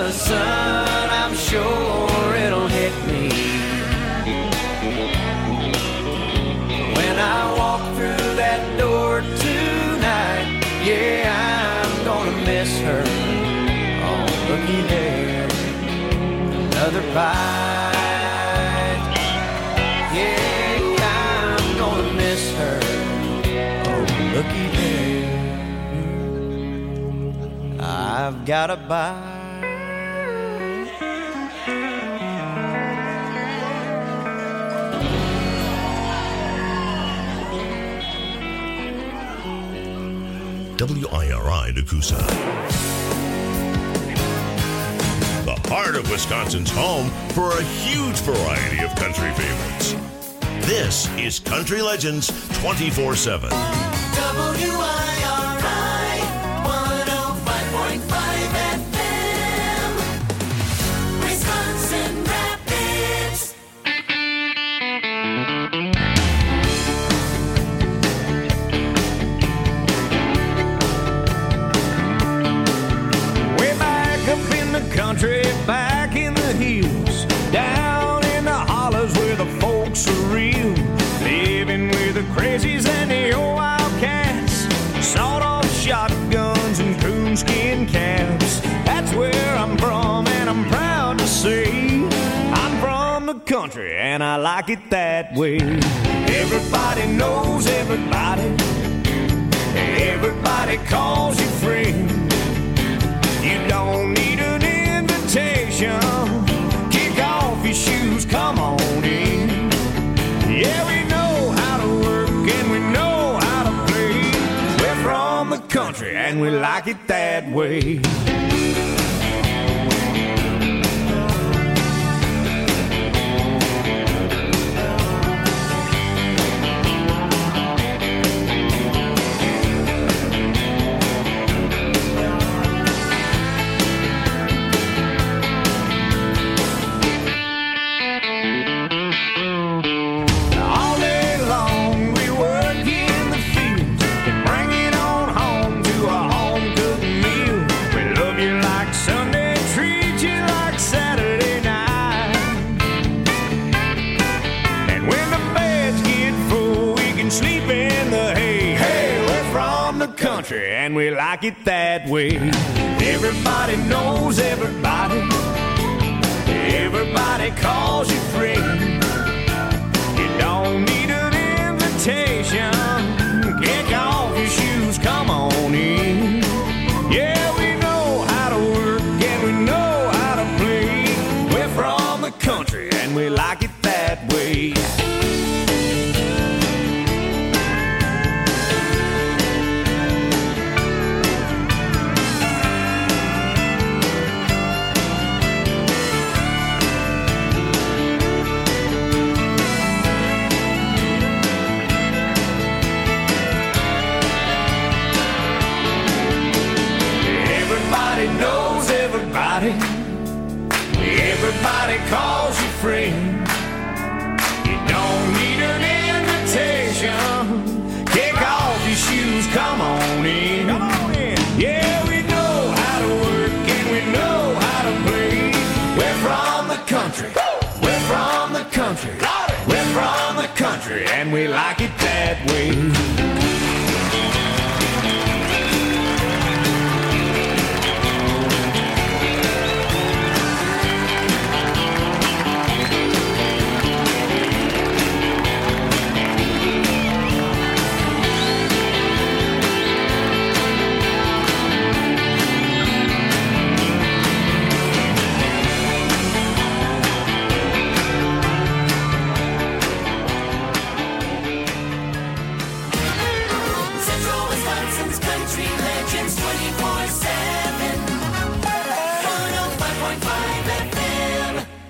the sun, I'm sure it'll hit me. When I walk through that door tonight, yeah, I'm gonna miss her. Oh, looky there, another bite. Yeah, I'm gonna miss her. Oh, looky there, I've got a bite. WIRI Nakusa. The heart of Wisconsin's home for a huge variety of country favorites. This is Country Legends 24/7. WIRI 105.5 FM, Wisconsin Rapids. Way back up in the country, back in the hills, down in the hollers where the folks are real, living with the crazies and the old wildcats, sawed-off shotguns and coonskin caps. That's where I'm from, and I'm proud to say I'm from the country, and I like it that way. Everybody knows everybody. Everybody calls you friend. You don't need an invitation. Kick off your shoes, come on in. Yeah, we know how to work and we know how to play. We're from the country and we like it that way. All day long we work in the fields and bring it on home to a home-cooked meal. We love you like Sunday, treat you like Saturday night. And when the beds get full, we can sleep in the hay. Hey, we're from the country and we like it that way. Everybody knows everybody. Everybody calls you friend. You don't need an invitation. Kick off your shoes, come on in. Yeah, we know how to work and we know how to play. We're from the country and we like it that way. Everybody knows everybody. Everybody calls you friend. You don't need an invitation. Kick off your shoes, come on in. Come on in. Yeah, we know how to work and we know how to play. We're from the country. We're from the country. We're from the country and we like it that way. Central Wisconsin's Country Legends 24/7, 105.5 FM.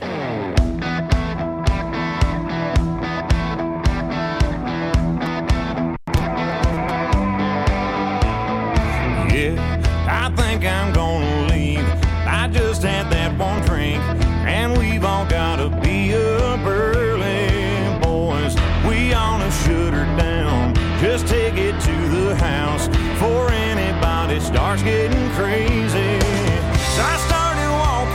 Yeah, I think I'm gonna leave. I just had that one drink, and we've all gotta be up early, boys. We ought to shut her down. Just take it to the house before anybody starts getting crazy. So I started walking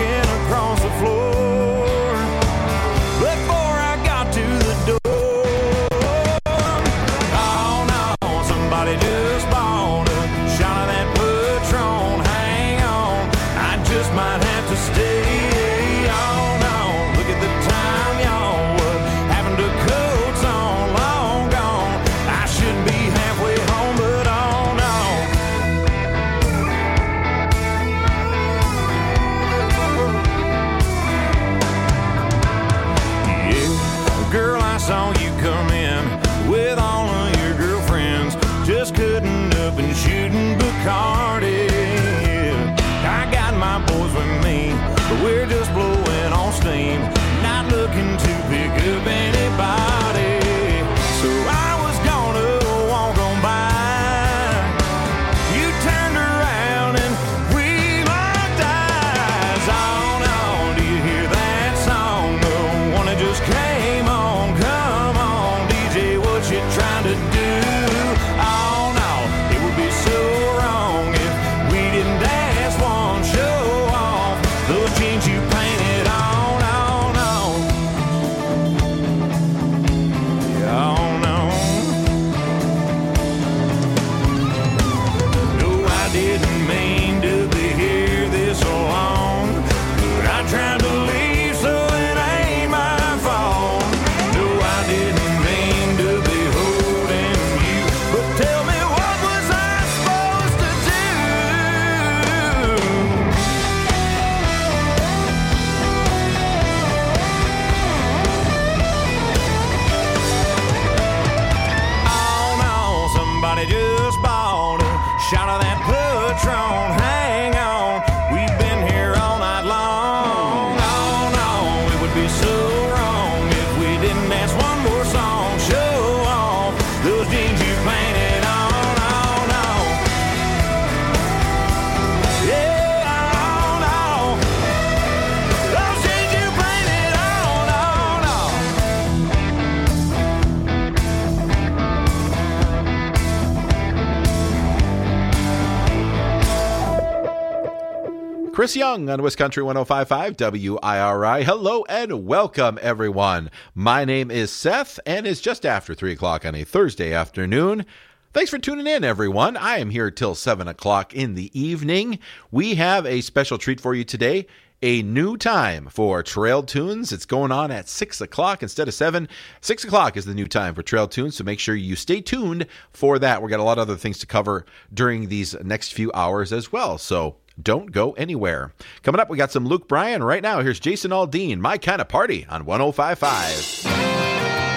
Chris Young on Wisconsin 105.5 WIRI. Hello and welcome, everyone. My name is Seth, and it's just after 3 o'clock on a Thursday afternoon. Thanks for tuning in, everyone. I am here till 7 o'clock in the evening. We have a special treat for you today. A new time for Trail Tunes. It's going on at 6 o'clock instead of 7. 6 o'clock is the new time for Trail Tunes, so make sure you stay tuned for that. We've got a lot of other things to cover during these next few hours as well, so don't go anywhere. Coming up, we got some Luke Bryan. Right now, here's Jason Aldean, My Kind of Party on 105.5.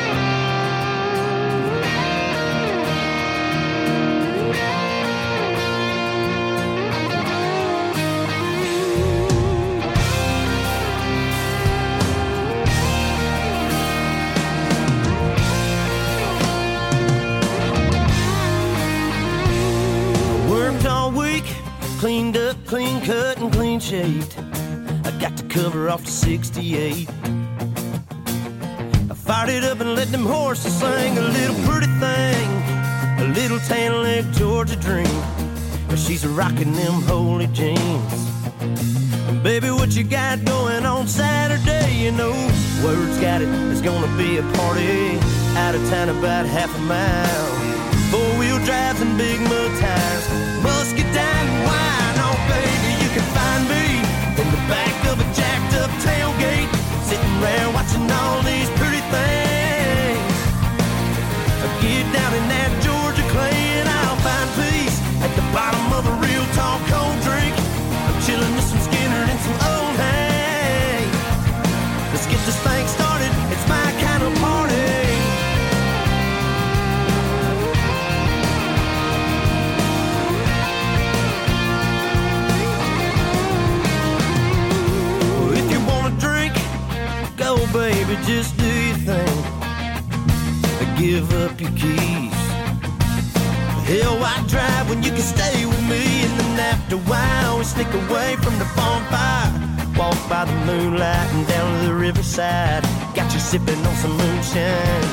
Cleaned up, clean cut, and clean shaved. I got the cover off the 68. I fired it up and let them horses sing. A little pretty thing, a little tan leg Georgia dream. But she's rocking them holy jeans. And baby, what you got going on Saturday? You know, word's got it, there's gonna be a party out of town about half a mile. Four-wheel drives and big mud tires, musket down and wine. Oh, baby, you can find me in the back of a jacked-up tailgate, sitting around watching all these pretty things. Get down in that Georgia clay and I'll find peace at the bottom of a real tall cold drink. I'm chilling with some Skinner and some old hay. Let's get this thing started, it's my kind of party. Go, baby, just do your thing. Give up your keys. Hell, why drive when you can stay with me? And then after a while, we sneak away from the bonfire. Walk by the moonlight and down to the riverside. Got you sipping on some moonshine.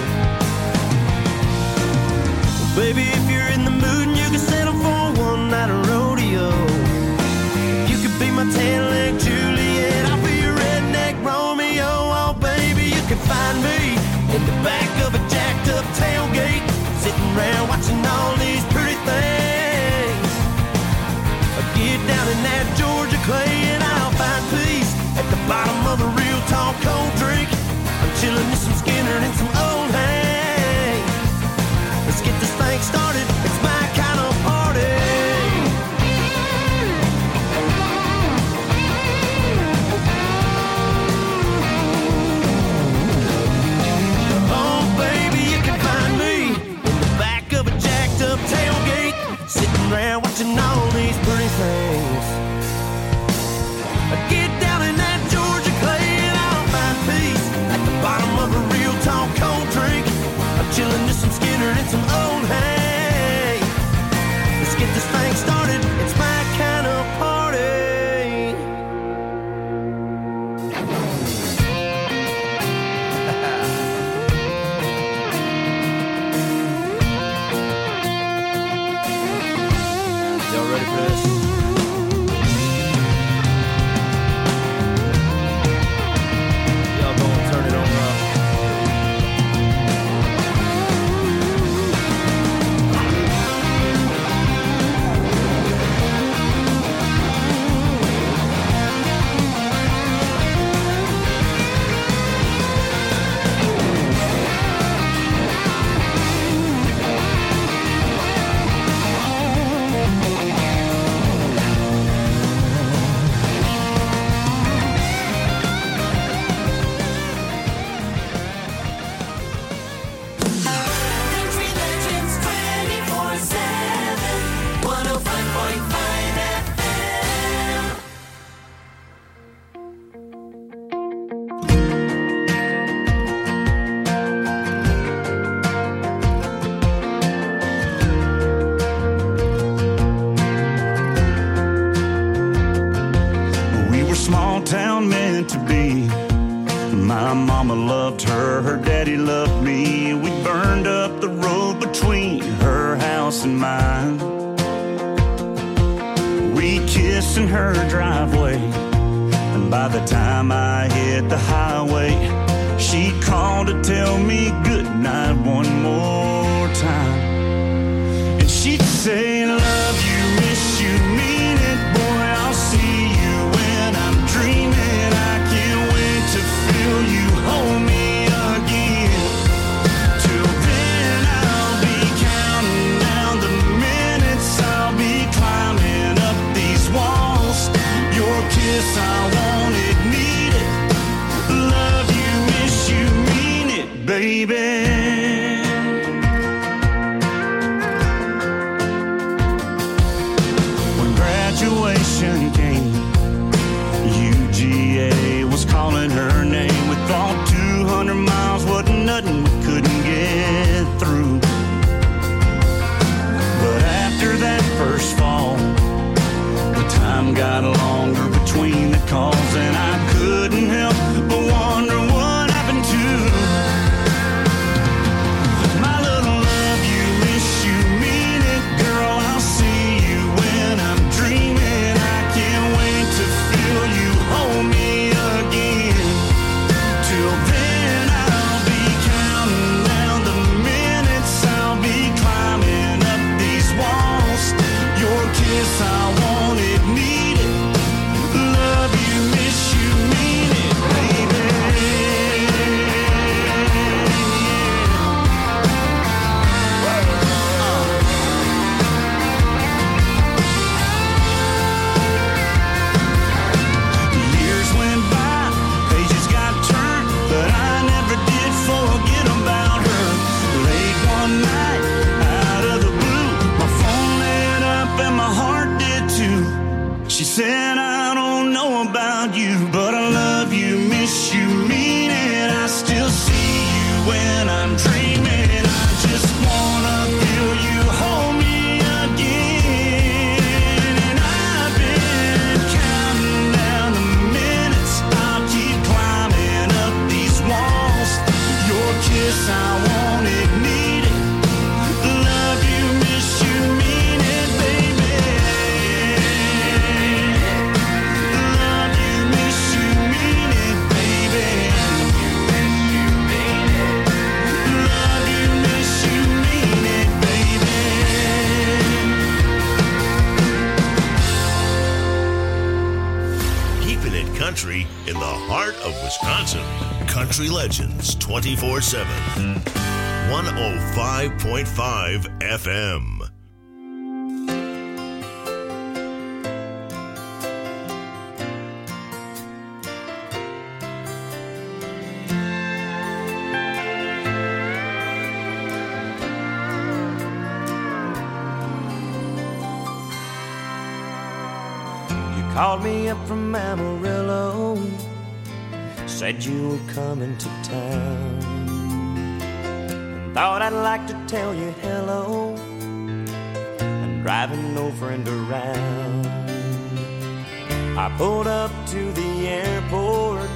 Well, baby, if you're in the mood and you can settle for one night of rodeo, you could be my tan-leg Juliet. I'll be your redneck Romeo. Oh, baby, you can find me in the back of a jacked-up tailgate, sitting around watching all these pretty things. Get down in that Georgia clay and I'll find peace at the bottom of a real tall cold drink. I'm chilling with some Skinner and some old hay. Let's get this thing started, it's my kind of party. Tailgate, sitting around watching all these pretty things. Get down in that Georgia clay and I'll find peace at the bottom of a real tall cold drink. I'm chilling with some Skinner and some old hay. Let's get this thing started, it's my kind of party. My mama loved her, her daddy loved me. We burned up the road between her house and mine. We kiss in her driveway. And by the time I hit the highway, she'd call to tell me goodnight one more time. And she'd say, love you, miss you, mean it, boy, I'll see you when I'm dreaming. I can't wait to feel you hold me again. Till then I'll be counting down the minutes, I'll be climbing up these walls. Your kiss, I want it, need it. Love you, miss you, mean it, baby. When graduation came, UGA was calling her name. We thought 200 miles wasn't nothing, we couldn't get through. But after that first fall, the time got longer between the calls, and I couldn't help but wonder what happened to my little love you, miss you, mean it, girl, I'll see you when I'm dreaming. I can't wait to feel you hold me again. Till then I'll be counting down the minutes, I'll be climbing up these walls. Your kiss, I want it, need it. Love you, miss you, mean it, baby. The years went by, pages got turned, but I never did forget about her. Late one night, out of the blue, my phone lit up and my heart did too. She said, I don't know about you, but I love you, miss you, mean it. I still see you when I'm dreaming. I just wanna feel you hold me again. And I've been counting down the minutes, I'll keep climbing up these walls. Your kiss, I want it, need it. Love you, miss you, mean it, baby. Love you, miss you, mean it, baby. Love you, miss you, mean it, baby. Keeping it country in the heart of Wisconsin. Country Legends 24/7. 105.5 FM. You called me up from Amarillo, said you were coming to town. Thought I'd like to tell you hello. I'm driving no friend around. I pulled up to the airport,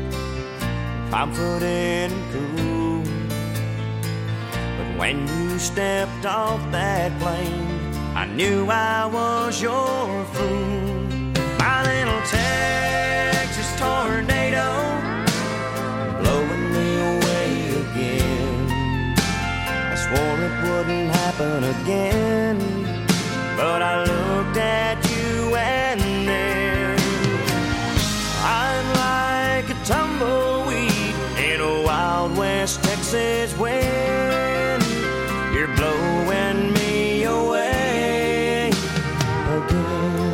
confident and cool. But when you stepped off that plane, I knew I was your fool. My little Texas tornado, blowing me away again. I swore it wouldn't happen again, but I looked at you and then I'm like a tumbleweed in a Wild West Texas wind. You're blowing me away again.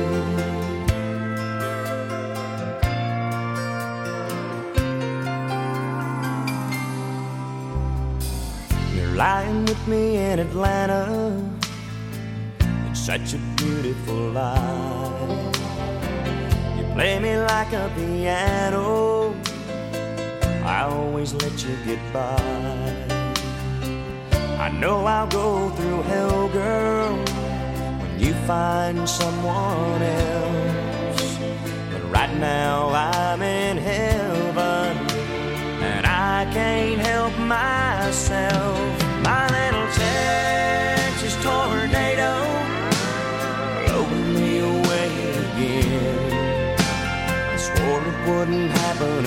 You're lying with me in Atlanta. It's such a beautiful life. You play me like a piano, I always let you get by. I know I'll go through hell, girl, when you find someone else. But right now I'm in heaven, and I can't help myself. My little Texas tornado, blowing me away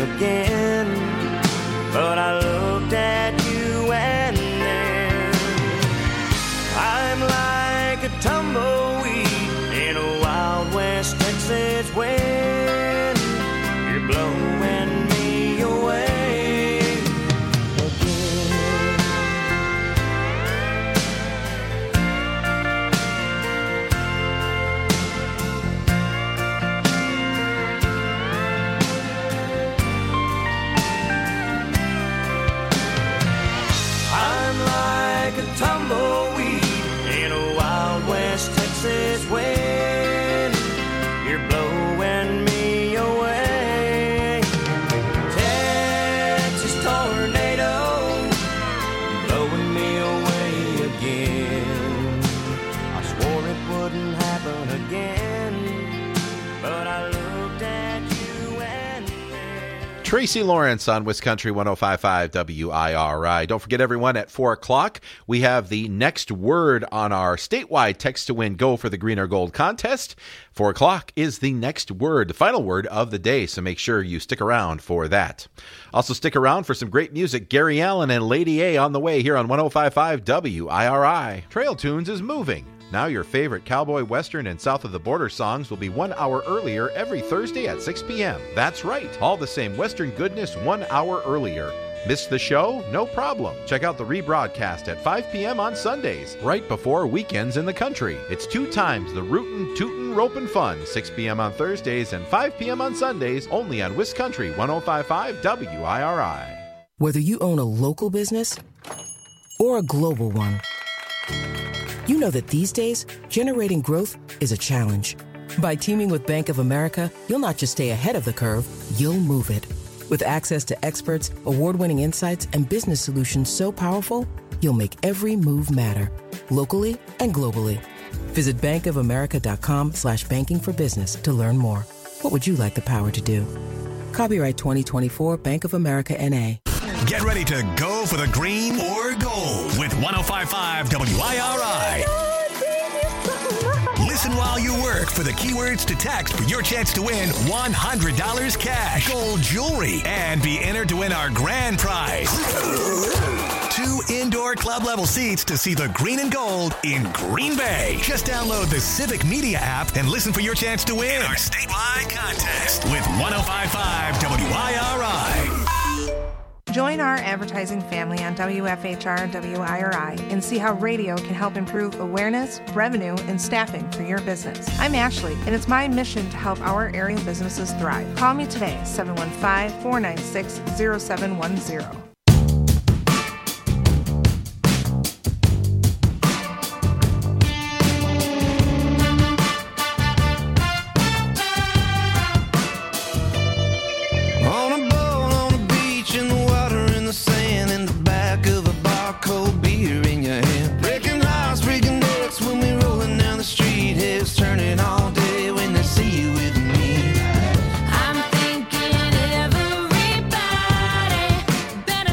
again. But I looked at you and then I'm like a tumbleweed in a Wild West Texas wind. You're blowing me away again. I'm like a tumbleweed in a Wild West Texas wind. You're blowing me away. Texas tornado, blowing me away again. I swore it wouldn't happen again, but I looked at you and then. Tracy Lawrence on Wiscountry 105.5 WIRI. Don't forget, everyone, at 4 o'clock, we have the next word on our statewide Text to Win Go for the Green or Gold contest. 4 o'clock is the next word, the final word of the day, so make sure you stick around for that. Also, stick around for some great music. Gary Allen and Lady A on the way here on 105.5 WIRI. Trail Tunes is moving. Now your favorite cowboy, western, and south of the border songs will be 1 hour earlier every Thursday at 6 p.m. That's right, all the same western goodness 1 hour earlier. Missed the show? No problem. Check out the rebroadcast at 5 p.m. on Sundays, right before weekends in the country. It's 2 times the rootin', tootin', ropin' fun, 6 p.m. on Thursdays and 5 p.m. on Sundays, only on Wiscountry 105.5 WIRI. Whether you own a local business or a global one, you know that these days, generating growth is a challenge. By teaming with Bank of America, you'll not just stay ahead of the curve, you'll move it. With access to experts, award-winning insights, and business solutions so powerful, you'll make every move matter, locally and globally. Visit bankofamerica.com/banking for business to learn more. What would you like the power to do? Copyright 2024 Bank of America N.A. Get ready to go for the green or gold with 105.5 WIRI. Listen while you work for the keywords to text for your chance to win $100 cash, gold jewelry, and be entered to win our grand prize. 2 indoor club level seats to see the green and gold in Green Bay. Just download the Civic Media app and listen for your chance to win our statewide contest with 105.5 WIRI. Join our advertising family on WFHR WIRI and see how radio can help improve awareness, revenue, and staffing for your business. I'm Ashley, and it's my mission to help our area businesses thrive. Call me today, 715-496-0710. I'm thinking everybody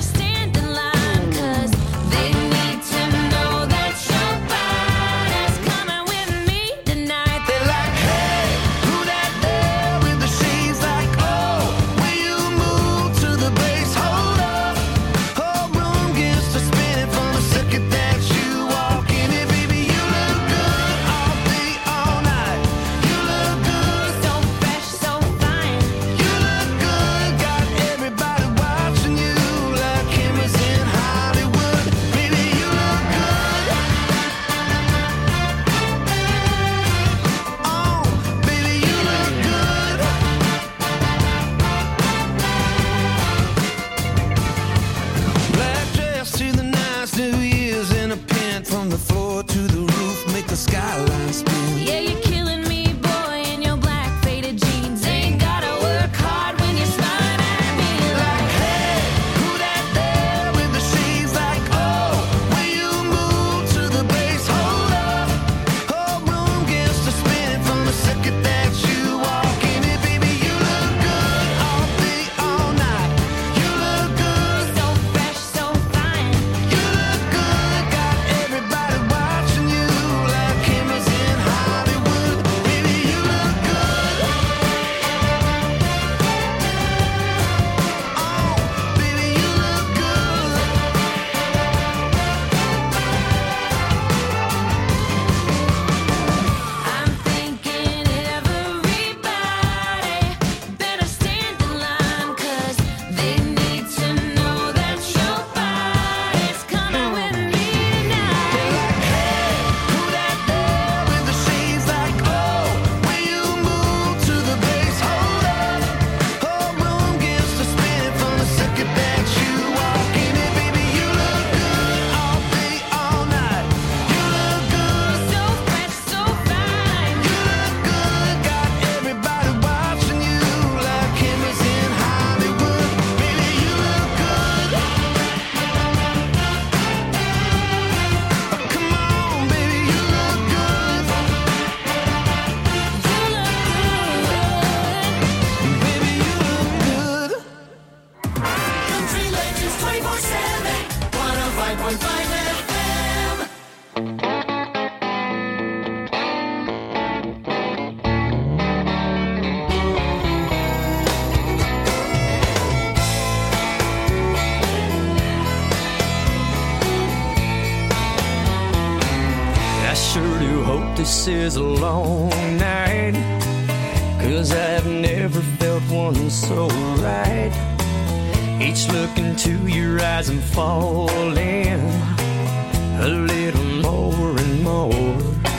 this is a long night, 'cause I've never felt one so right. Each look into your eyes I'm falling a little more and more.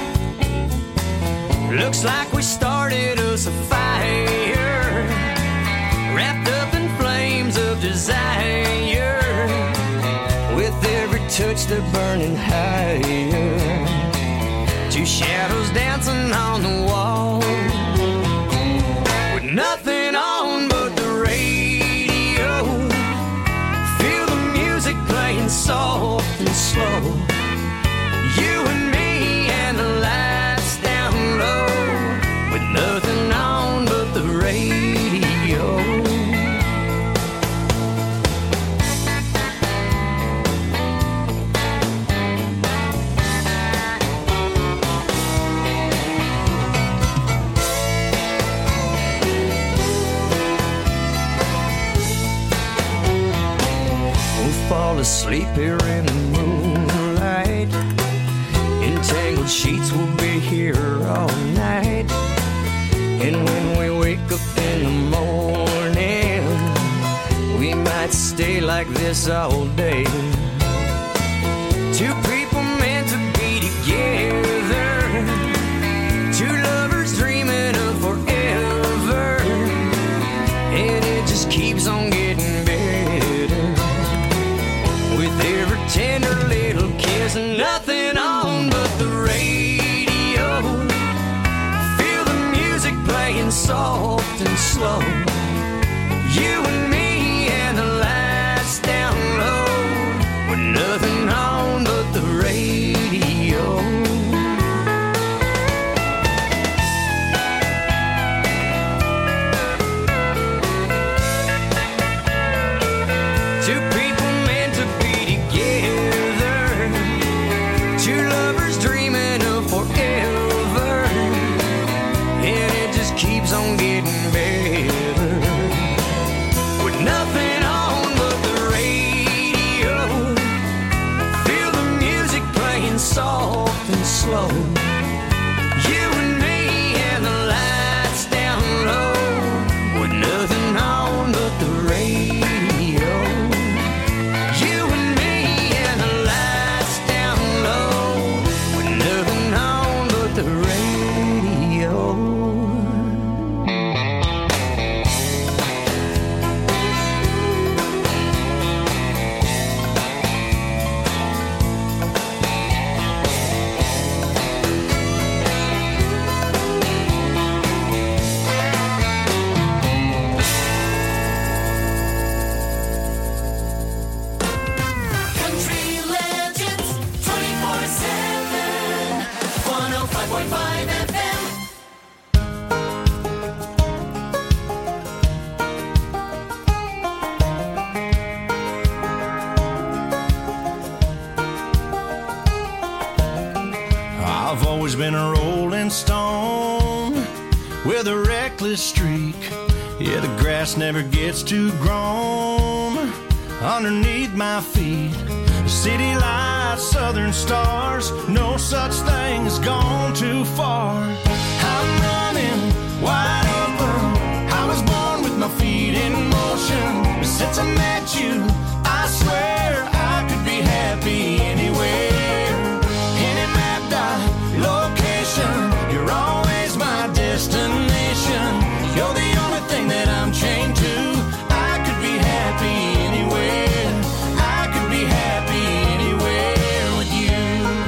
Looks like we started us a fire, wrapped up in flames of desire. With every touch they're burning higher, two shadows dancing on the wall, with nothing on but the radio. Feel the music playing soft and slow. You and me and the lights down low, with nothing on but the radio. Fall asleep here in the moonlight. Entangled sheets will be here all night. And when we wake up in the morning, we might stay like this all day. Two people meant to be together, two lovers dreaming of forever, and it just keeps on getting better. With every tender little kiss, nothing on but the radio. Feel the music playing soft and slow. You and me and the lights down low, with nothing on but the radio. Two people meant to be together, two lovers dreaming of forever, and it just keeps on getting better. With nothing on but the radio, feel the music playing soft and slow. You and me and the lights down low, with nothing on but the radio. You and me and the lights down low, with nothing on but the radio. Country Legends 24/7, 105.5 FM. I've always been a rolling stone with a reckless streak. Yeah, the grass never gets too grown underneath my feet. City lights, southern stars, no such thing as gone too far. I'm running wide open. I was born with my feet in motion. But since I met you, I swear I could be happy anywhere. Any mapped out location, you're always my destination. You're the only thing that I'm chained to. I could be happy anywhere. I could be happy anywhere with you.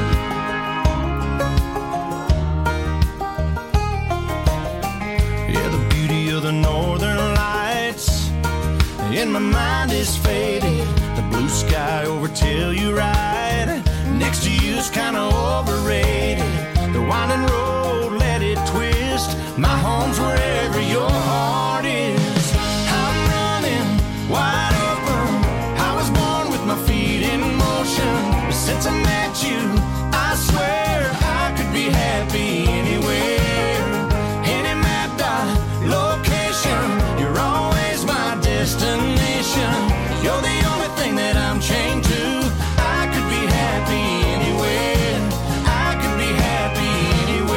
Yeah, the beauty of the northern lights in my mind is faded. The blue sky over Telluride next to you's kinda overrated. The winding road, let it twist. My home's wherever your heart is. I'm running wide open. I was born with my feet in motion. But since I met you, I swear I could be happy anywhere. Any mapped out location, you're always my destination. You're the only thing that I'm chained to. I could be happy anywhere. I could be happy anywhere.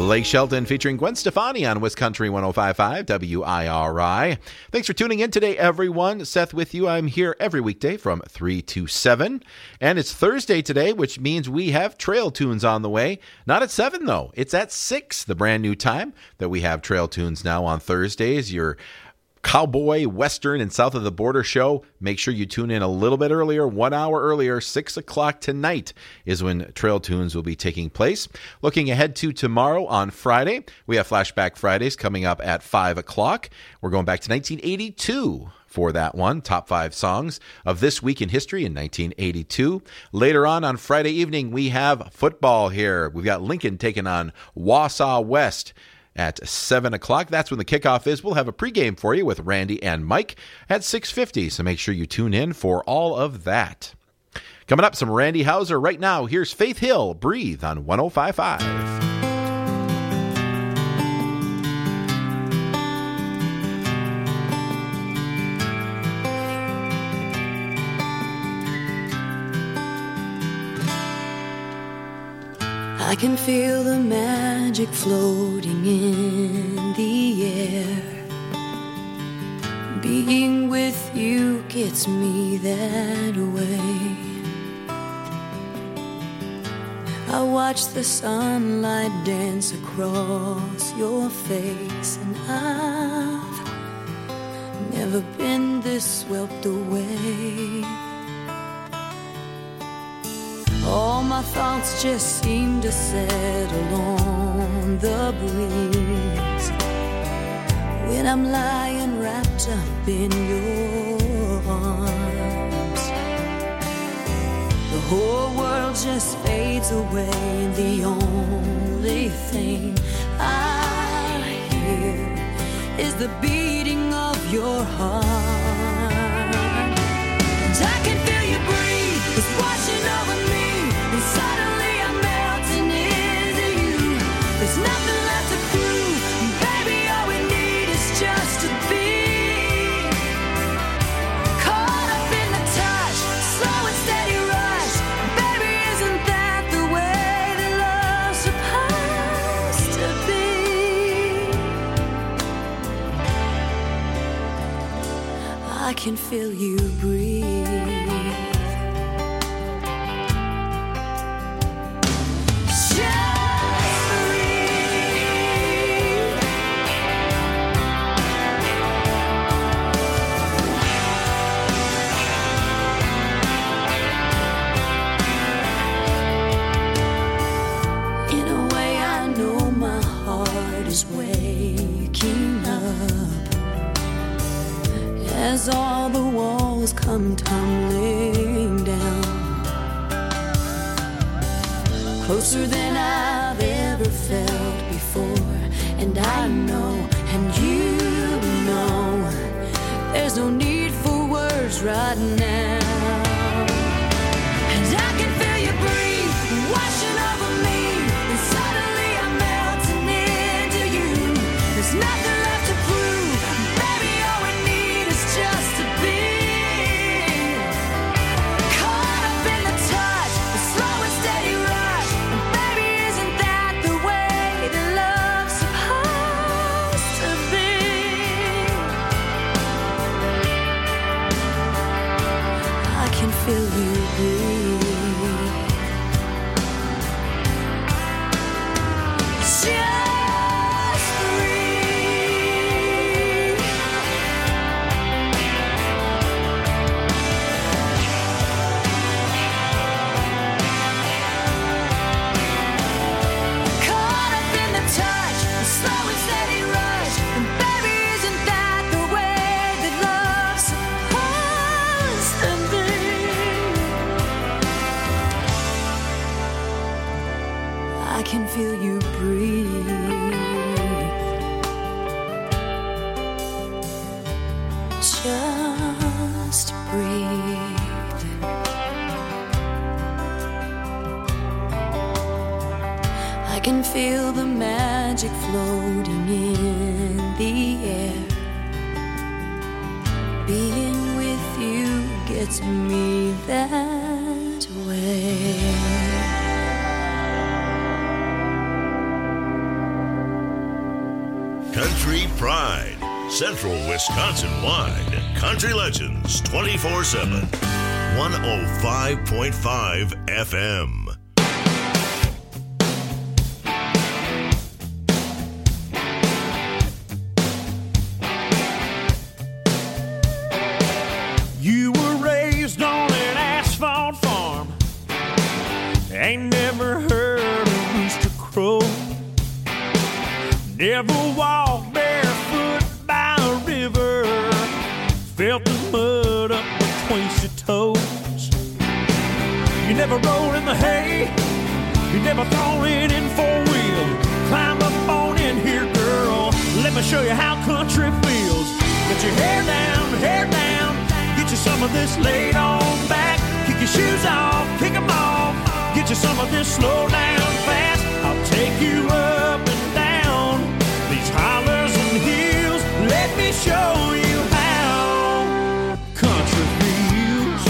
Blake Shelton featuring Gwen Stefani on Wisconsin 105.5 WIRI. Thanks for tuning in today, everyone. Seth with you. I'm here every weekday from 3 to 7. And it's Thursday today, which means we have Trail Tunes on the way. Not at 7, though. It's at 6, the brand new time that we have Trail Tunes now on Thursdays. Your cowboy, western, and south of the border show. Make sure you tune in a little bit earlier, 1 hour earlier. 6 o'clock tonight is when Trail Tunes will be taking place. Looking ahead to tomorrow on Friday, we have Flashback Fridays coming up at 5 o'clock. We're going back to 1982 for that one. Top 5 songs of this week in history in 1982. Later on Friday evening, we have football here. We've got Lincoln taking on Wausau West at 7 o'clock. That's when the kickoff is. We'll have a pregame for you with Randy and Mike at 6:50, so make sure you tune in for all of that. Coming up, some Randy Houser. Right now, here's Faith Hill, Breathe on 105.5. I can feel the magic floating in the air. Being with you gets me that way. I watch the sunlight dance across your face, and I've never been this swept away. All my thoughts just seem to settle on the breeze when I'm lying wrapped up in your arms. The whole world just fades away, and the only thing I hear is the beating of your heart. And I can feel you breathe, it's washing over me. And suddenly I'm melting into you. There's nothing left to prove. Baby, all we need is just to be caught up in the touch, slow and steady rush. Baby, isn't that the way that love's supposed to be? I can feel you breathe. As all the walls come tumbling down, closer than I've ever felt before. And I know, and you know, there's no need for words right now. And I can feel you breathe, washing over me. And suddenly I'm melting into you. There's nothing left to prove. Baby, all we need is just to be caught up in the touch, the slow and steady rush. And baby, isn't that the way that love's supposed to be? I can feel you breathe. Just breathe. Caught up in the touch, a slow and steady rush. And baby, isn't that the way that love's supposed to be? I can feel you breathe. Just breathe. I can feel the magic floating in the air. Being with you gets me that way. pride. Central Wisconsin-wide. Country Legends 24/7. 105.5 FM. You were raised on an asphalt farm. Ain't never heard a rooster crow. Never walked barefoot by a river. Felt the mud up between your toes. You never rolled in the hay. You never thrown it in four-wheel. Climb up on in here, girl. Let me show you how country feels. Get your hair down, hair down. Get you some of this laid on back. Kick your shoes off, kick them off. Get you some of this slow down fast. I'll take you up and down these hollers and hills. Let me show you how country feels.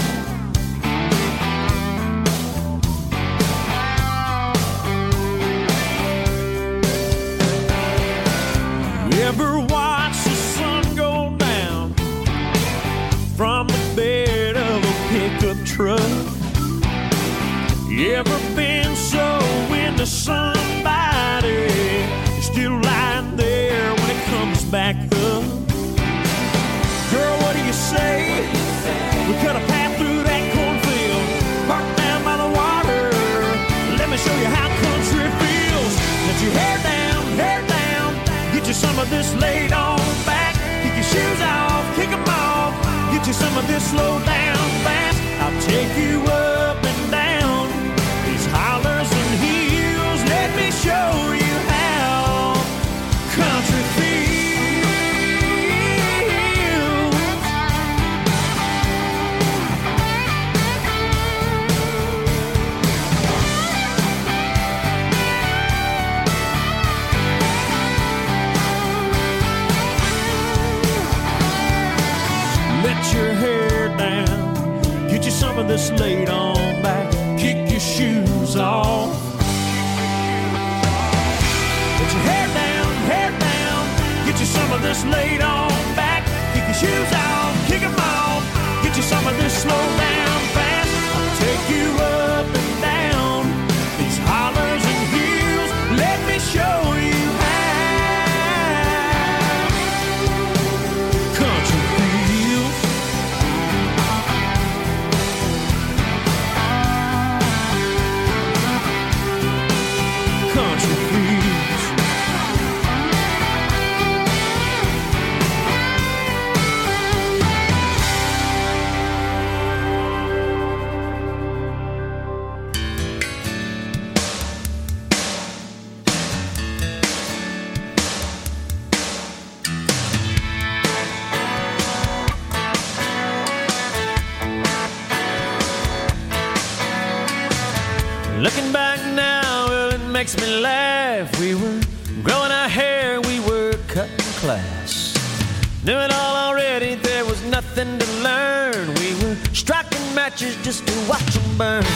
You ever watch the sun go down from the bed of a pickup truck? You ever been so into somebody still lying there when it comes back up? Girl, what do you say? We cut a path through that cornfield, parked down by the water. Let me show you how country feels. Let your hair down, get you some of this laid on back. Kick your shoes off, kick them off. Get you some of this slow down fast. I'll take you up and down these hollers and hills. Let me show you how country feels. Let your hair down, get you some of this laid on back. Kick your shoes off. Let your hair down, get you some of this laid on back. Kick your shoes off, kick them off. Get you some of this slow down fast. I'll take you up and down these hollers and hills. Let me show you how country feels. Country feels. Looking back now, well, it makes me laugh. We were growing our hair, we were cutting class. Knew it all already, there was nothing to learn. We were striking matches just to watch them burn.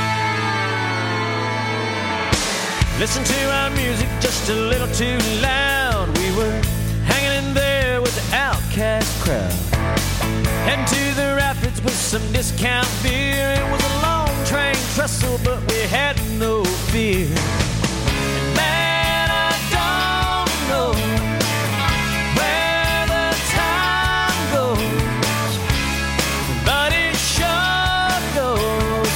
Listen to our music just a little too loud. We were hanging in there with the outcast crowd. Heading to the rapids with some discount beer. It was a long train trestle, but we had no fear. And man, I don't know where the time goes, but it sure goes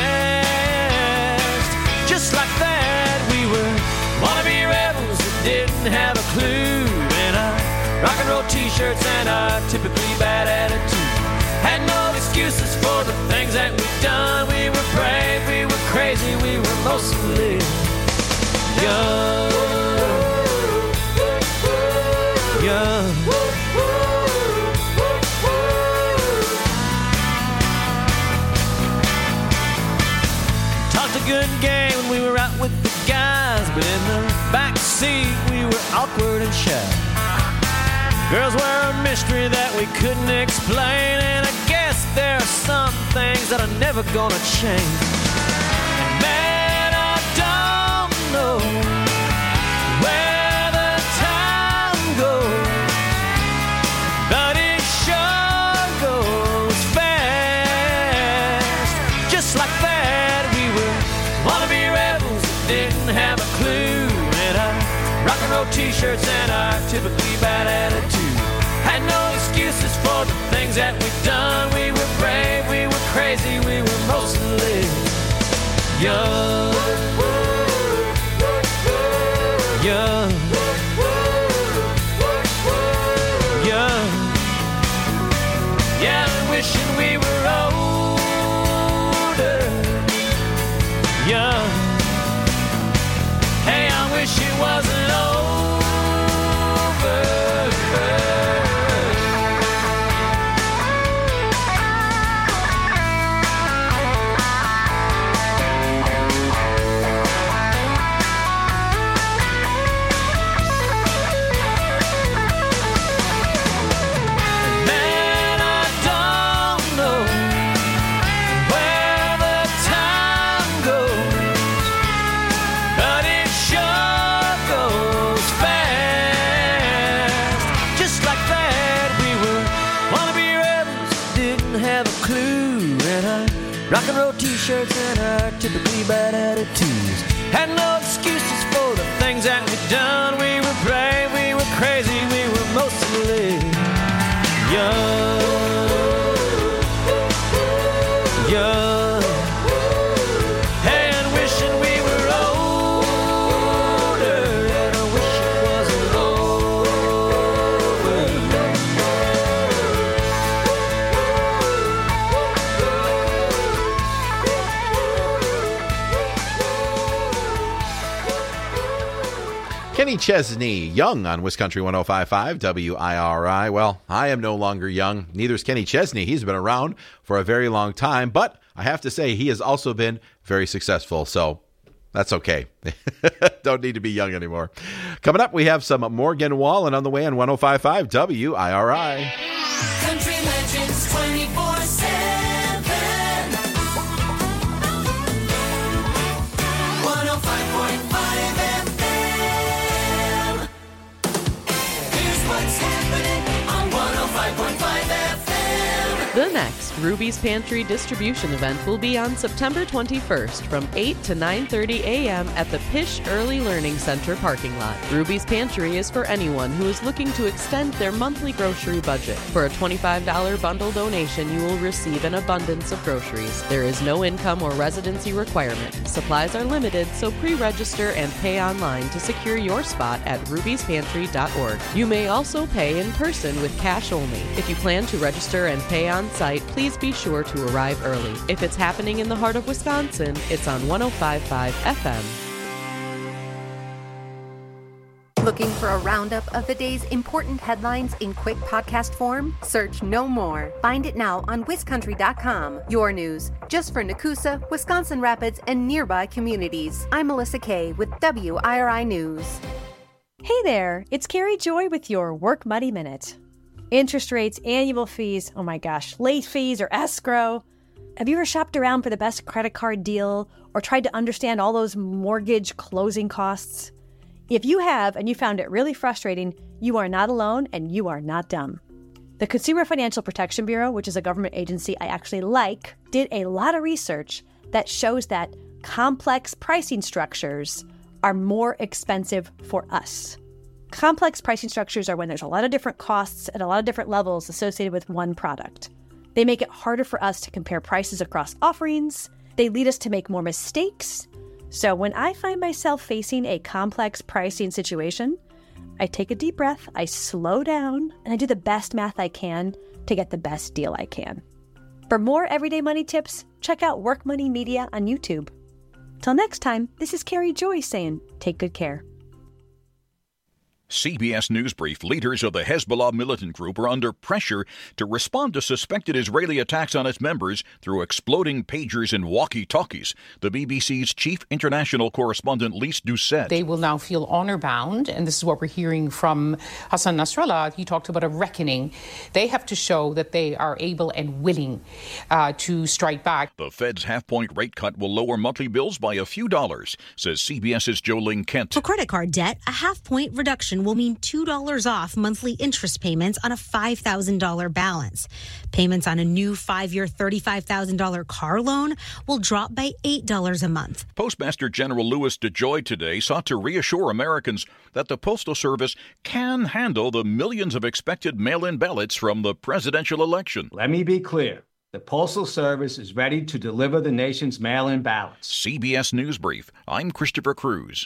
fast. Just like that, we were wannabe rebels that didn't have a clue. And our rock and roll t-shirts and our typically bad attitude had no excuses for the things that we've done. We were brave, we were crazy, we were mostly young. Young. Talked a good game when we were out with the guys, but in the back seat we were awkward and shy. Girls were a mystery that we couldn't explain, and I guess there are some things that are never gonna change. And man, I don't know where the time goes, old t-shirts and our typically bad attitude. Had no excuses for the things that we've done. We were brave, we were crazy, we were mostly young. Young. Young. Yeah, I'm wishing we were older. Young. Hey, I wish it wasn't over. Man, I don't know where the time goes, but it sure goes fast. Just like that, we were wannabe rebels, didn't have a clue. And our rock and roll t-shirts and our typically bad attitudes. Had no excuses for the things that we'd done. We were brave, we were crazy, we were mostly young. Young. Hey, and wishing we were older. And I wish it wasn't Kenny Chesney, young on Wiscountry 105.5 WIRI. Well, I am no longer young. Neither is Kenny Chesney. He's been around for a very long time, but I have to say he has also been very successful, so that's okay. Don't need to be young anymore. Coming up, we have some Morgan Wallen on the way on 105.5 WIRI. Country Legends 24/7. 105.5 FM. Here's what's happening on 105.5 FM. The next Ruby's Pantry distribution event will be on September 21st from 8 to 9:30 a.m. at the Pish Early Learning Center parking lot. Ruby's Pantry is for anyone who is looking to extend their monthly grocery budget. For a $25 bundle donation, you will receive an abundance of groceries. There is no income or residency requirement. Supplies are limited, so pre-register and pay online to secure your spot at rubyspantry.org. You may also pay in person with cash only. If you plan to register and pay on site, please be sure to arrive early. If it's happening in the heart of Wisconsin, it's on 105.5 FM. Looking for a roundup of the day's important headlines in quick podcast form? Search No More. Find it now on wiscountry.com. Your news, just for Nakusa, Wisconsin Rapids, and nearby communities. I'm Melissa Kay with WIRI News. Hey there, it's Carrie Joy with your Work Money Minute. Interest rates, annual fees, oh my gosh, late fees or escrow. Have you ever shopped around for the best credit card deal or tried to understand all those mortgage closing costs? If you have and you found it really frustrating, you are not alone and you are not dumb. The Consumer Financial Protection Bureau, which is a government agency I actually like, did a lot of research that shows that complex pricing structures are more expensive for us. Complex pricing structures are when there's a lot of different costs at a lot of different levels associated with one product. They make it harder for us to compare prices across offerings. They lead us to make more mistakes. So when I find myself facing a complex pricing situation, I take a deep breath, I slow down, and I do the best math I can to get the best deal I can. For more everyday money tips, check out Work Money Media on YouTube. Till next time, this is Carrie Joy saying, take good care. CBS News Brief. Leaders of the Hezbollah militant group are under pressure to respond to suspected Israeli attacks on its members through exploding pagers and walkie-talkies. The BBC's chief international correspondent, Lise Doucet. They will now feel honor-bound, and this is what we're hearing from Hassan Nasrallah. He talked about a reckoning. They have to show that they are able and willing to strike back. The Fed's half-point rate cut will lower monthly bills by a few dollars, says CBS's Jolene Kent. For credit card debt, a half-point reduction loan will mean $2 off monthly interest payments on a $5,000 balance. Payments on a new 5-year $35,000 car loan will drop by $8 a month. Postmaster General Louis DeJoy today sought to reassure Americans that the Postal Service can handle the millions of expected mail-in ballots from the presidential election. Let me be clear. The Postal Service is ready to deliver the nation's mail-in ballots. CBS News Brief. I'm Christopher Cruz.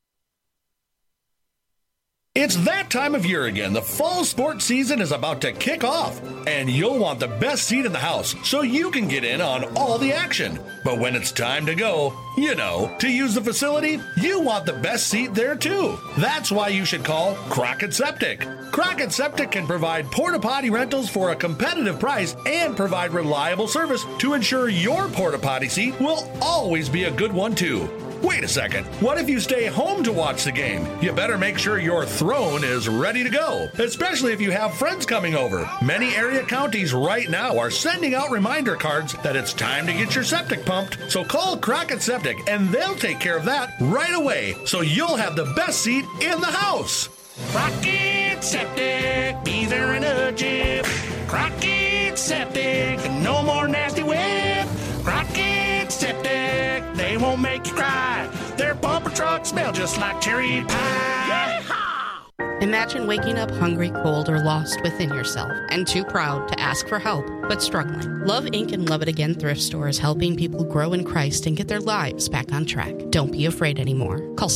It's that time of year again. The fall sports season is about to kick off, and you'll want the best seat in the house so you can get in on all the action. But when it's time to go, to use the facility, you want the best seat there too. That's why you should call Crockett Septic. Crockett Septic can provide porta potty rentals for a competitive price and provide reliable service to ensure your porta potty seat will always be a good one too. Wait a second. What if you stay home to watch the game? You better make sure your throne is ready to go, especially if you have friends coming over. Many area counties right now are sending out reminder cards that it's time to get your septic pumped. So call Crockett Septic and they'll take care of that right away so you'll have the best seat in the house. Crockett Septic, be there in a jiff. Crockett Septic, no more nasty whip. Crockett Septic, they won't make you cry. Their bumper trucks smell just like cherry pie. Yeehaw! Imagine waking up hungry, cold, or lost within yourself and too proud to ask for help, but struggling. Love Inc. and Love It Again thrift store is helping people grow in Christ and get their lives back on track. Don't be afraid anymore. Call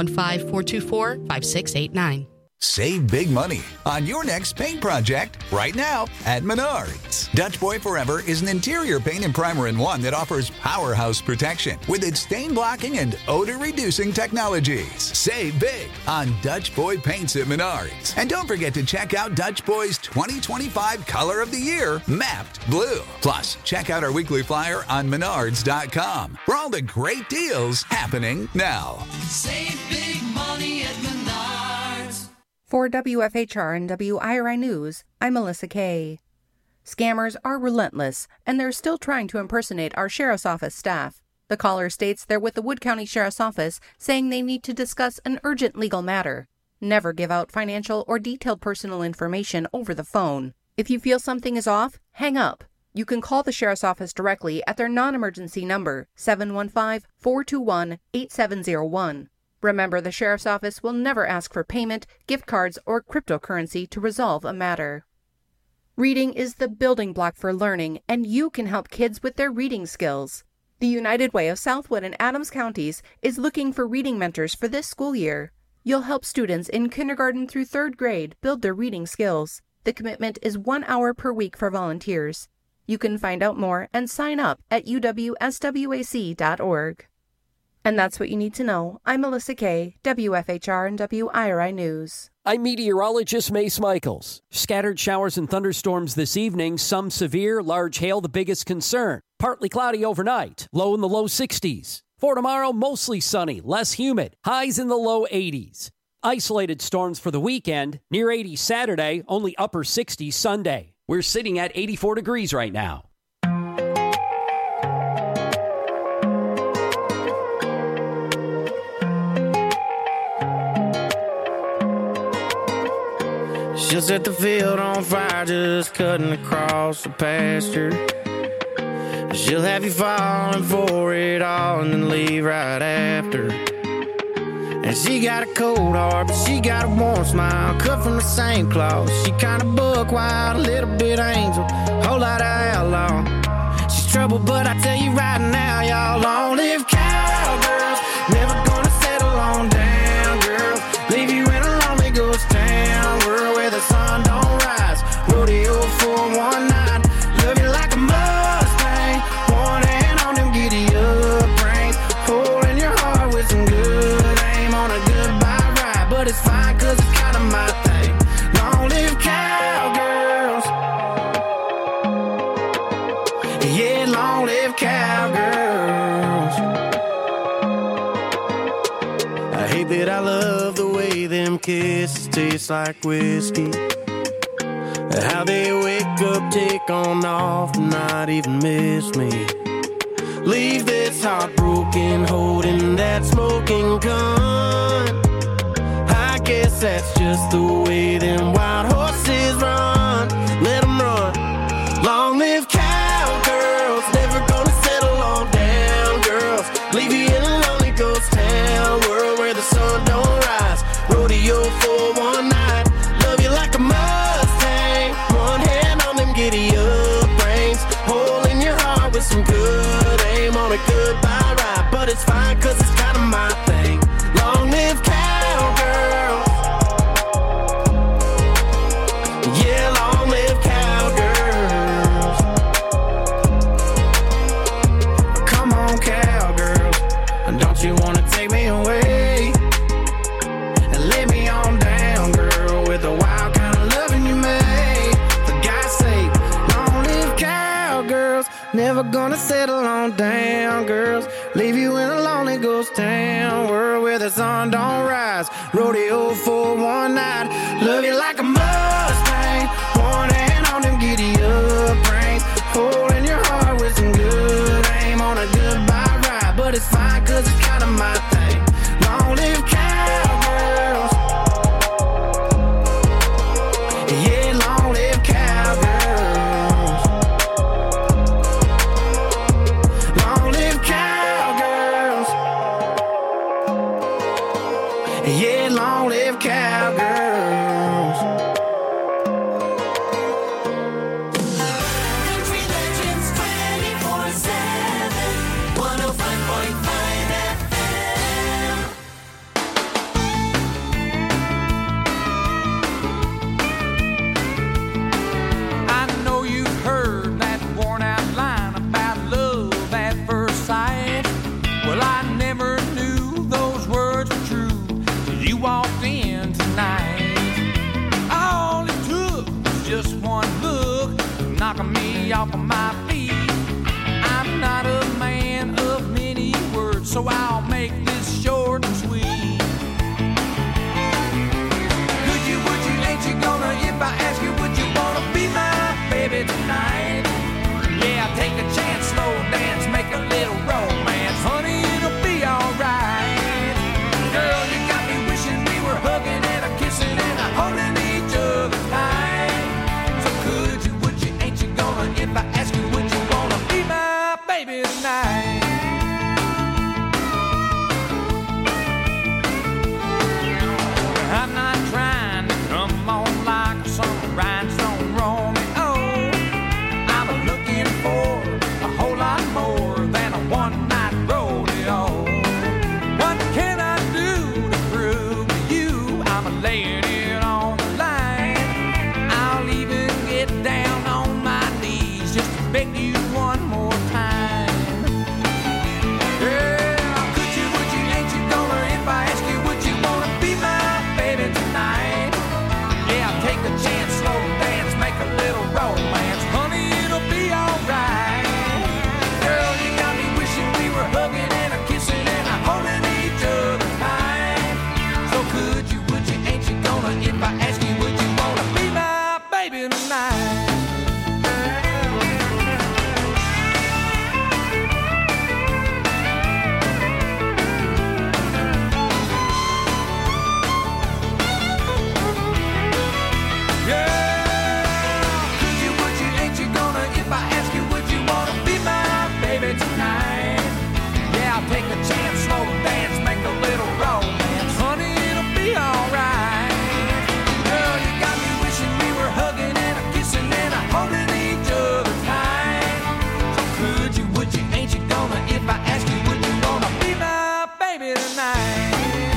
715-424-5689. Save big money on your next paint project right now at Menards. Dutch Boy Forever is an interior paint and primer in one that offers powerhouse protection with its stain blocking and odor reducing technologies. Save big on Dutch Boy paints at Menards. And don't forget to check out Dutch Boy's 2025 Color of the Year, Mapped Blue. Plus, check out our weekly flyer on Menards.com for all the great deals happening now. Save big money at Menards. For WFHR and WIRI News, I'm Melissa Kay. Scammers are relentless, and they're still trying to impersonate our Sheriff's Office staff. The caller states they're with the Wood County Sheriff's Office, saying they need to discuss an urgent legal matter. Never give out financial or detailed personal information over the phone. If you feel something is off, hang up. You can call the Sheriff's Office directly at their non-emergency number, 715-421-8701. Remember, the Sheriff's Office will never ask for payment, gift cards, or cryptocurrency to resolve a matter. Reading is the building block for learning, and you can help kids with their reading skills. The United Way of Southwood and Adams Counties is looking for reading mentors for this school year. You'll help students in kindergarten through 3rd grade build their reading skills. The commitment is 1 hour per week for volunteers. You can find out more and sign up at uwswac.org. And that's what you need to know. I'm Melissa Kay, WFHR and WIRI News. I'm meteorologist Mace Michaels. Scattered showers and thunderstorms this evening, some severe, large hail the biggest concern. Partly cloudy overnight, low in the low 60s. For tomorrow, mostly sunny, less humid, highs in the low 80s. Isolated storms for the weekend, near 80 Saturday, only upper 60s Sunday. We're sitting at 84 degrees right now. She'll set the field on fire just cutting across the pasture. She'll have you falling for it all and then leave right after. And she got a cold heart, but she got a warm smile, cut from the same cloth. She kinda buck wild, a little bit angel, whole lot of outlaw. She's trouble, but I tell you right now, y'all, long-lived cowgirls, never gonna settle on down, girls. Leave you in a lonely ghost town, world where the sun don't rise. Rodeo for one night, love you like a Mustang, one hand on them giddy up reins, holding your heart with some good aim on a goodbye ride. But it's fine, cause it's kinda my thing. Long live cowgirls. Yeah, long live cowgirls. I hate that I love the way them kisses taste like whiskey. How they wake up, take on off, not even miss me. Leave this heart broken, holding that smoking gun. I guess that's just the way them wild horses run. Let them run. Long live cowgirls, never gonna settle on down girls. Leave you in a lonely ghost town, world where the sun don't rise. Rodeo for one night, love you like a Mustang. One hand on them giddy up reins, hole in your heart with some good aim on a goodbye ride. But it's fine cause it's kinda my thing. Long live cowgirls. Yeah, long live cowgirls. Come on, cowgirls, don't you wanna take me away and lay me on down, girl, with the wild kind of loving you made. For God's sake, long live cowgirls, never gonna settle on down, girls. Leave you in a lonely ghost town, world where the sun don't rise. Rodeo for one night, love you like a Mustang. One hand on them giddy up reins, hole in your heart with some good aim on a goodbye ride. But it's fine cause it's kinda my thing. Long live cowgirls. Yeah, long live cowgirls. Long live cowgirls. Yeah, long live cowgirls. Country Legends 24/7, 105.5 FM. I know you've heard that worn out line about love at first sight. Well, I never knew those words were true till you walked in tonight. All it took was just one look, knocking me off of my feet. I'm not a man of many words, so I'll make this short and sweet. Could you, would you, ain't you gonna, if I ask you, would you wanna be my baby tonight? Yeah, take a chance, slow dance, make a little romance. Honey, it'll be alright. Girl, you got me wishing we were hugging and a kissing and a holding each other tight. So could you, would you, ain't you gonna, if I ask you, would you wanna be my baby tonight? I'm not trying to come on like some rhinestone Romeo. I'm looking for a whole lot more than a one-night rodeo. What can I do to prove to you I'm laying it on the line? I'll even get down on my knees just to beg you one more time. Yeah, could you, would you, ain't you gonna, if I ask you, would you wanna be my baby tonight? Yeah, take a chance, slow dance, make a little romance. Honey, it'll be alright. Girl, you got me wishing we were hugging and a kissing and a holding each other tight. So could you, would you, ain't you gonna, if I ask you, would you wanna be my baby tonight? Could you, would you, ain't you gonna, if I ask you, would you wanna be my baby tonight? Yeah, I'll take a chance, slow dance, make a little romance. Honey, it'll be alright. Girl, you got me wishing we were hugging and a kissing and a holding each other tight. So could you, would you, ain't you gonna, if I ask you, would you wanna be my baby tonight?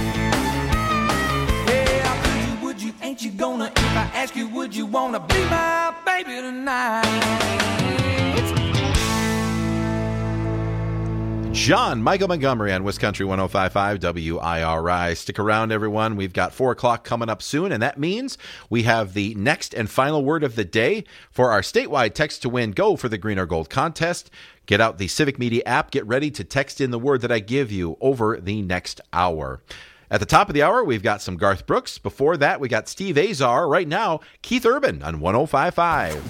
Yeah, could you, would you, ain't you gonna, if I ask you, would you wanna be my baby tonight? John Michael Montgomery on Wiscountry 105.5 WIRI. Stick around, everyone. We've got 4 o'clock coming up soon, and that means we have the next and final word of the day for our statewide Text to Win Go for the Green or Gold contest. Get out the Civic Media app. Get ready to text in the word that I give you over the next hour. At the top of the hour, we've got some Garth Brooks. Before that, we got Steve Azar. Right now, Keith Urban on 105.5.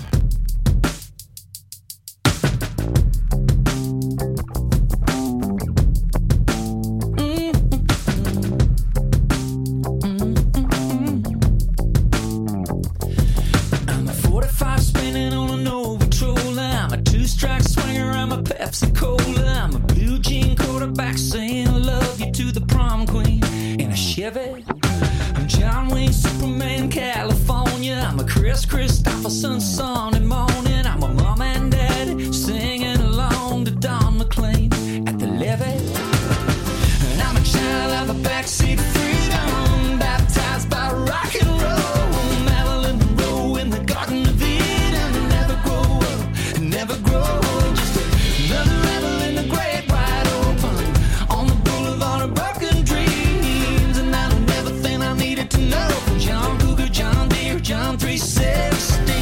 I'm a 45 spinning on an old patrol. I'm a two-strike swinger, I'm a Pepsi Cola. I'm a blue jean quarterback saying I love you to the prom queen in a Chevy. I'm John Wayne, Superman, California. I'm a Chris Christopherson, Sunday morning. I'm a mom and dad singing along to Don McLean at the levee. And I'm a child of a backseat freedom, baptized by rock and roll. Marilyn Monroe in the Garden of Eden. Never grow up, never grow old. Just another rebel in the great wide open on the boulevard of broken dreams. And I learned everything I needed to know from John Cougar, John Deere, John 316.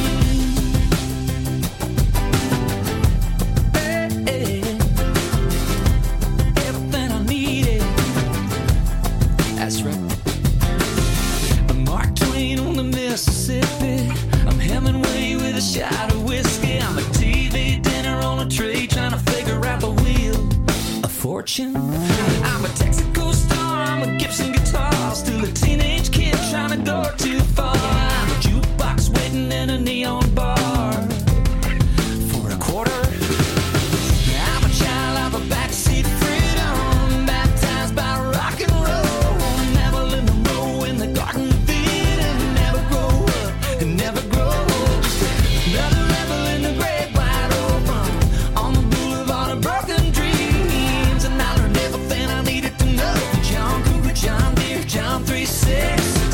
Everything I needed. That's right. I'm Mark Twain on the Mississippi. I'm Hemingway with a shot of whiskey. I'm a TV dinner on a tray trying to figure out the wheel of fortune. I'm a Texaco star, I'm a Gibson guitar, still a teenage kid trying to go too far. I'm a jukebox waiting in a neon bar for a quarter. I'm a child of a backseat freedom, baptized by rock and roll. Marilyn Monroe in the Garden of Eden. Never grow up and never grow old. Just another rebel in the great wide open on the boulevard of broken dreams. And I learned everything I needed to know from John Cougar, John Deere, John 316.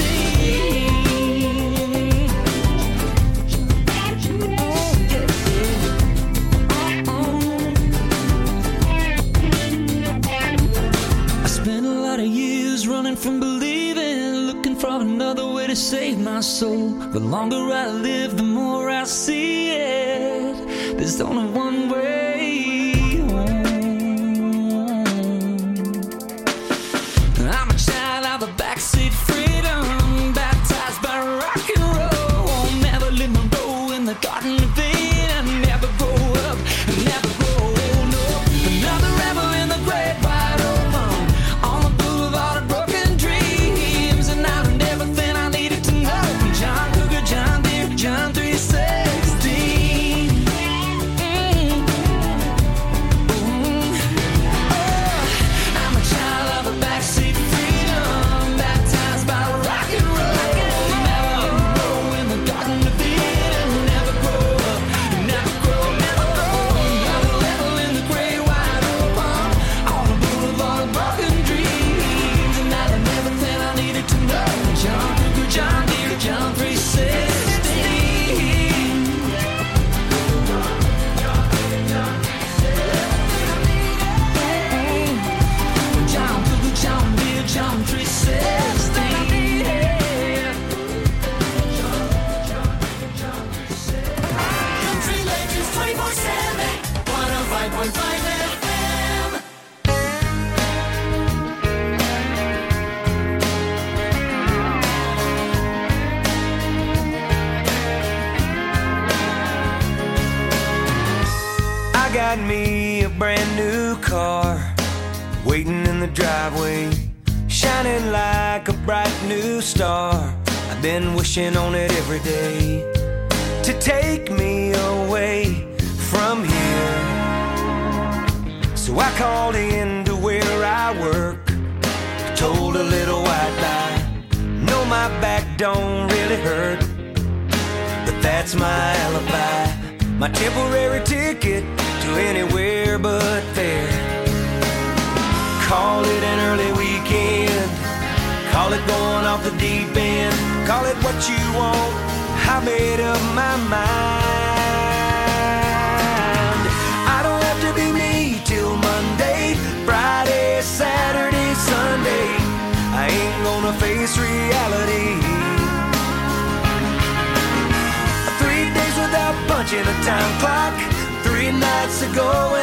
I spent a lot of years running from believing, looking for another way to save my soul. The longer I live, the more I see it. There's only one way home. I'm a child of a backseat freedom, baptized by rock and roll. Marilyn Monroe in the Garden of Eden. Never grow up, never grow old. No, another rebel in the great wide open on the boulevard of broken dreams. And I learned everything I needed to know from John Cougar, John Deere, John 316. I'm a child of a backseat freedom, baptized by rock and roll. Marilyn Monroe in the Garden of Eden. Never grow up, never grow, never grow. Another rebel in the great wide open on the boulevard of broken dreams. And I learned everything I needed to know from John Cougar, John Deere, John 316. John Cougar, John Deere, John 316. Country Legends 24/7, 105.5 FM. I got me a brand new car, waiting in the driveway, shining like a bright new star. I've been wishing on it every day to take me away from here. So I called in to where I work, told a little white lie. No, my back don't really hurt, but that's my alibi, my temporary ticket to anywhere but there. Call it an early weekend, call it going off the deep end, call it what you want, I made up my mind. I don't have to be me till Monday, Friday, Saturday, Sunday. I ain't gonna face reality. 3 days without punching a time clock, 3 nights ago.